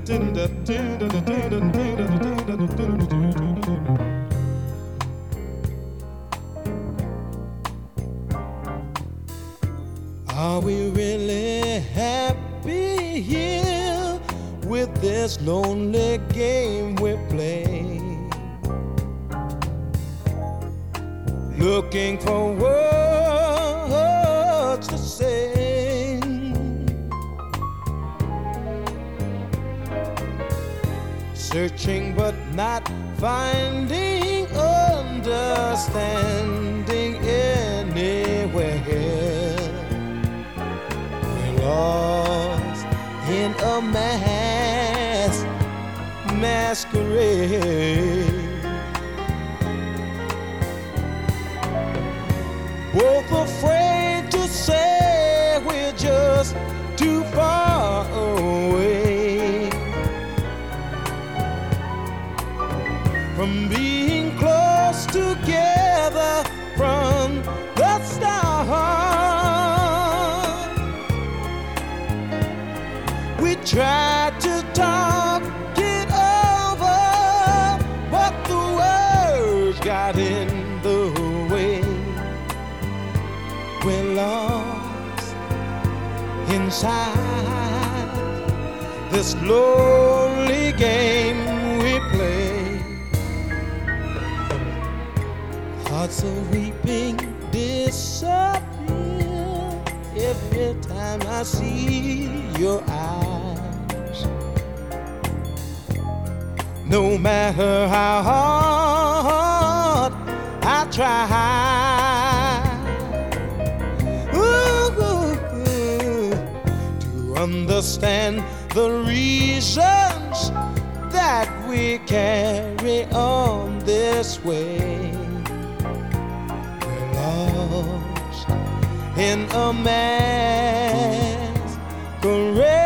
Are we really happy here with this lonely game we play? Looking for words to say, searching but not finding understanding anywhere. We're lost in a masquerade, both afraid to say we're just too far away from being close together from the start. We tried to talk it over, but the words got in the way. We're lost inside this lonely game we play. Hearts are weeping disappear every time I see your eyes. No matter how hard I try to understand the reasons that we carry on this way. We're lost in a masquerade.